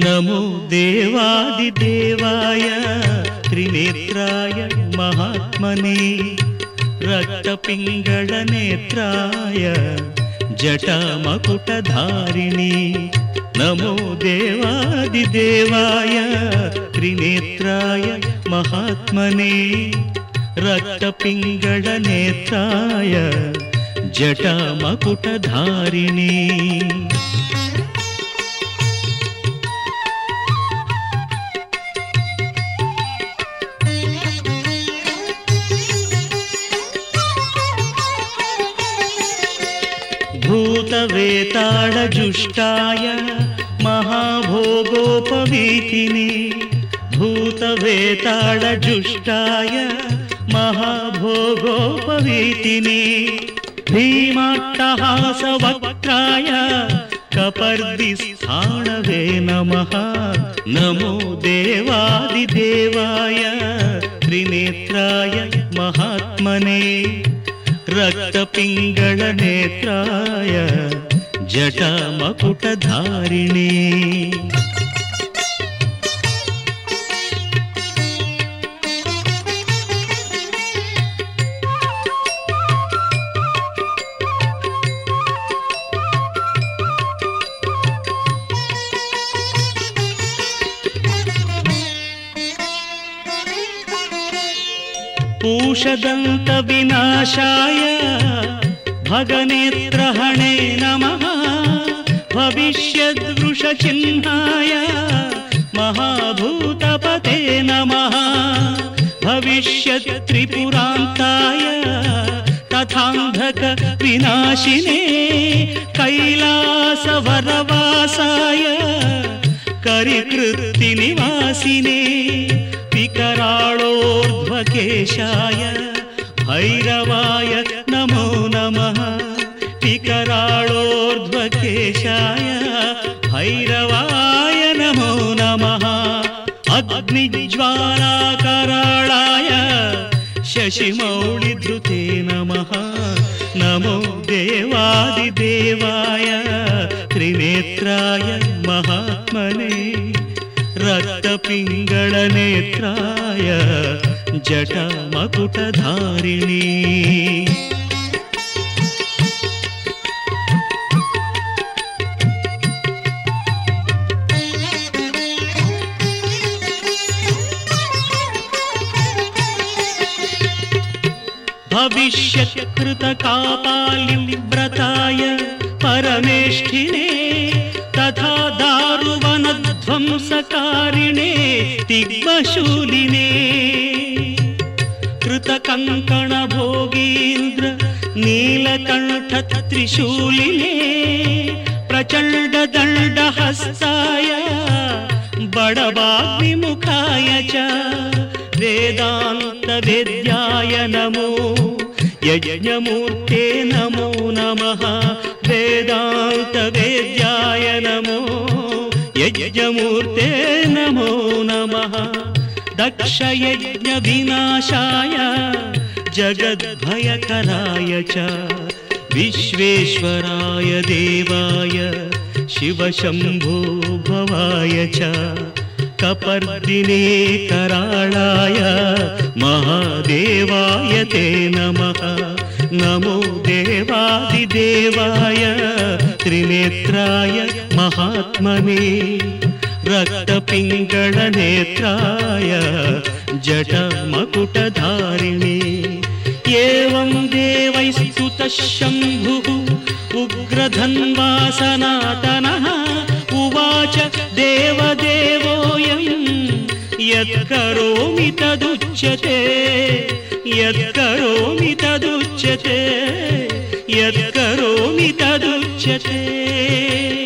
नमो देवादिदेवाय त्रिनेत्राय महात्मने रक्तपिङ्गळनेत्राय जटामकुटधारिणे नमो देवादिदेवाय त्रिनेत्राय महात्मने रक्तपिङ्गळनेत्राय जटामकुटधारिणे भूतवेताळजुष्टाय महाभोगोपवीतिने भूतवेताळजुष्टाय महाभोगोपवीतिने भीमाट्टहासवक्त्राय कपर्दिस्थाणवे नमः नमो देवादिदेवाय त्रिनेत्राय महात्मने रक्तपिङ्गळनेत्राय जटामकुटधारिणे पूषदन्तविनाशाय भगनेत्रहणे नमः भविष्यद्वृषचिह्नाय महाभूतपते नमः भविष्यत्त्रिपुरान्ताय तथान्धकविनाशिने कैलासवरवासाय करिकृत्तिनिवासिने विकराळोर्ध्वकेशाय भैरवाय नमो नमः विकराळोर्ध्वकेशाय भैरवाय नमो नमः अग्निज्वालाकराळाय शशिमौळिधृते नमः नमो देवादिदेवाय त्रिनेत्राय महात्मने रक्तपिङ्गळनेत्राय जटामकुटधारिणे भविष्यत्कृतकापालिव्रताय परमेष्ठिने तथा दारुवनध्वंसकारिणे दिग्मशूलिने कृतकङ्कणभोगीन्द्र नीलकण्ठत्रिशूलिने प्रचण्डदण्डहस्ताय बडवाग्निमुखाय च वेदान्तवेद्याय नमो यज्ञमूर्ते नमो नमः वेदान्तवेद्याय नमो यज्ञमूर्ते नमो नमः दक्षयज्ञविनाशाय जगद्भयकराय च विश्वेश्वराय देवाय शिवशम्भो भवाय च कपर्दिने कराळाय महादेवाय ते नमः नमो देवादिदेवाय त्रिनेत्राय महात्मने रक्तपिङ्गळनेत्राय जटामकुटधारिणे एवं देवैस्तुतः शम्भुः उग्रधन्वासनातनः उवाच देवदेवोऽयं यत्करोमि तदुच्यते यत्करोमि तदुच्यते यत्करोमि तदुच्यते।